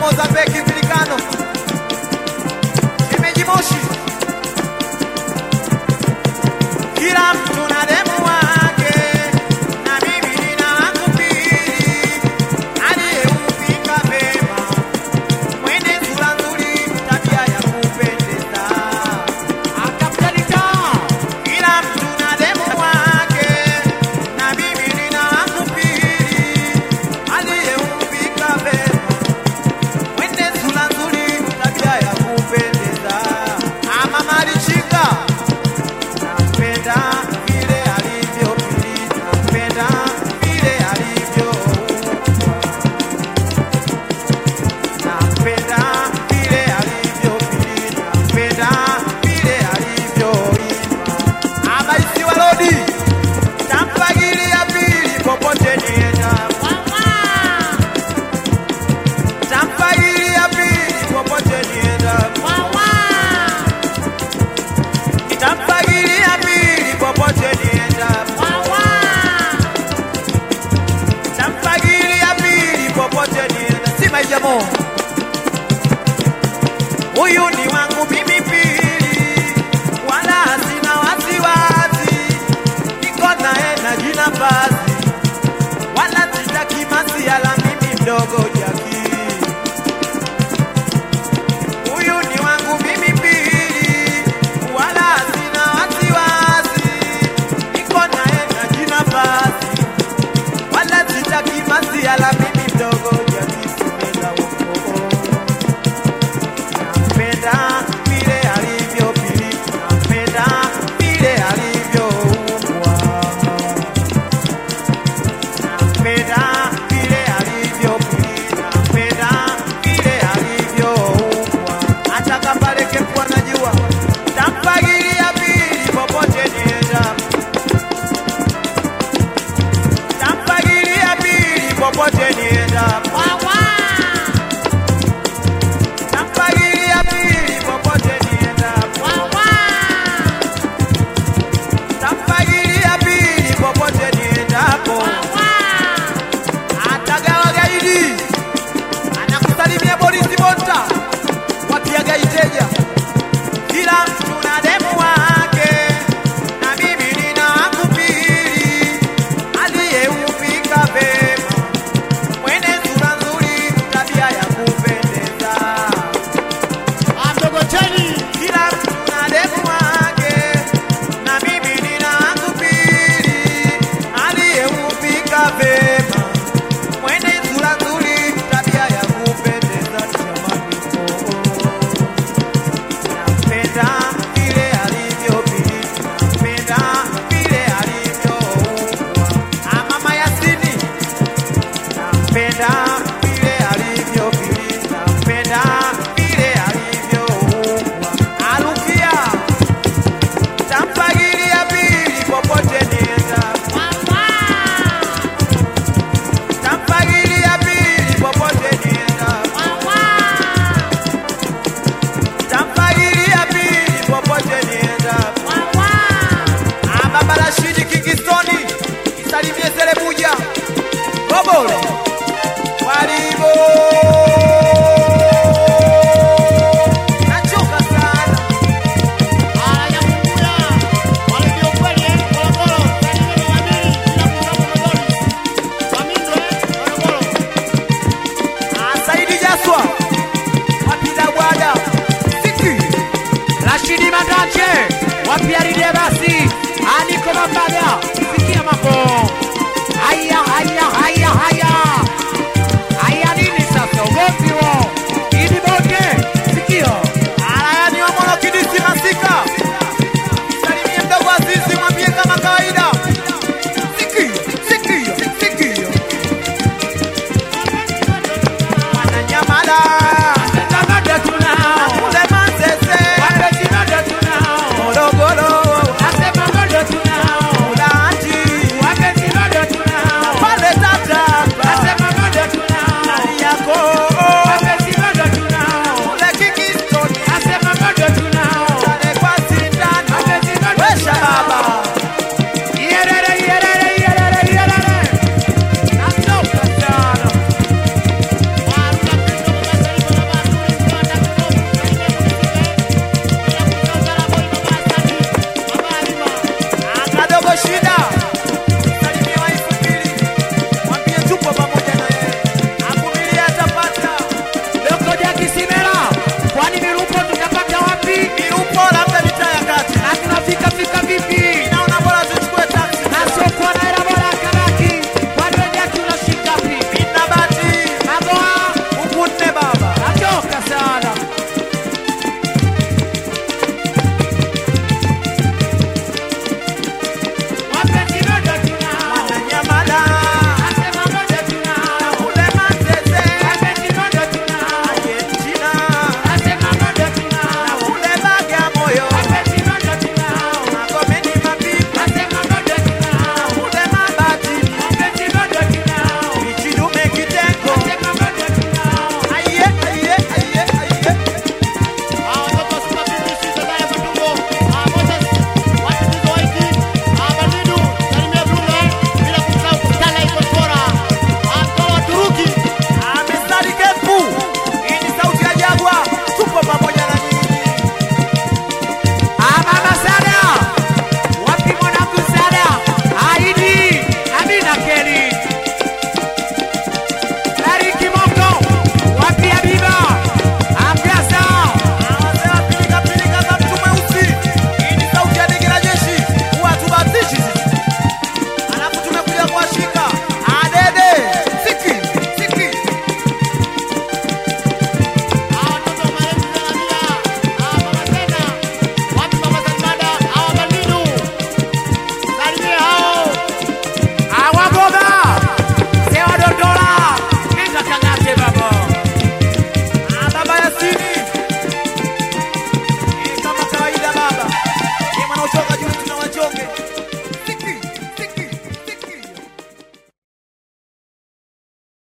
Mozambiki Zilikano Shemeji Moshi. Kila mtu na demu wake, na mimi nina wangu mbili. Aliyeupika vema, mwenye sura nzuri, tabia ya kupendeza. Akapitalika. Kila mtu na demu wake, na mimi nina wangu mbili. Aliyeupika vema, mwenye sura nzuri, tabia ya kupendeza. Mama alishika. Nampenda vile alivyopilika, nampenda vile alivyoumba. Nampenda vile alivyopilika, nampenda vile alivyoimba. Abaisi wa Lodi, tampagilia pili popote niendapo. Tampagilia pili popote niendapo. Nitampagilia pili popote niendapo. Nitampagilia pili popote niendapo. Si maisha mo. Huyu ni wangu mimi pili, wala sina wasiwasi. Niko naye na jina basi, wala sitaki masiala mimi mdogo Jaki. Huyu ni wangu mimi pili, wala sina wasiwasi. Niko naye na jina basi, wala sitaki masiala mimi mdogo Jaki. Kupenda wako. Nampenda vile alivyopilika, nampenda vile alivyoumbwa. Nampenda vile alivyopilika, nampenda vile alivyoumbwa. Hata kapale kepu anajua, tampagilia pili popote niendapo. Tampagilia pili popote niendapo. Tampagilia pili popote niendapo. Tampagilia pili popote niendapo. Atagawa gaidi anakusalimia polisi Bonta, wapiaga iteja. Kila mtu na demu wake, na mimi nina wangu mbili. Aliyeupika vema, mwenye sura nzuri, tabia ya kupendeza. Amdogoteni. Kila mtu na demu wake, na mimi nina wangu mbili. Aliyeupika vema, mwenye sura nzuri, tabia ya kupendeza. Nampenda vile alivyopilika, nampenda vile alivyoumbwa. Mama Yasini, nampenda vile alivyopilika, nampenda vile alivyoumbwa. Alukia, tampagilia pili popote niendapo. Tampagilia pili popote niendapo. Tampagilia pili popote niendapo. Baba Rashidi Kingstoni, isalimie Selebuja. Bobole Walibo. Nachoka sana. Anayamungula. Wale ndio kweli Morogoro. Salimi Mamili na Mungu Morogoro. Mamindwe Morogoro. Saidi Jaswa, wapida bwada. Siki Rashidi Mandache, wapiaride basi. Aniko Mambaga.